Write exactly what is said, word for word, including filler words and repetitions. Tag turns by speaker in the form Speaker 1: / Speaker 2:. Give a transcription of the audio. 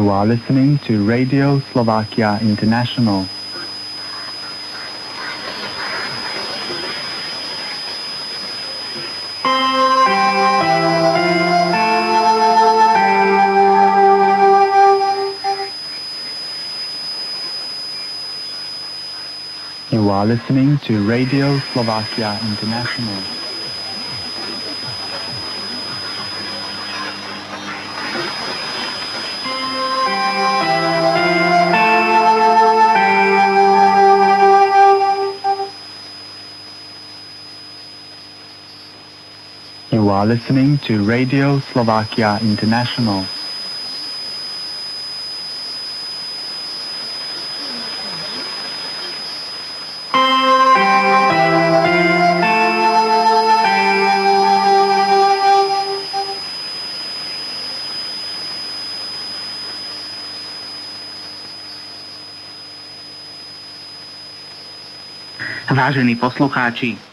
Speaker 1: You are listening to Radio Slovakia International. You are listening to Radio Slovakia International. You are listening to Radio Slovakia International.
Speaker 2: Vážení poslucháči,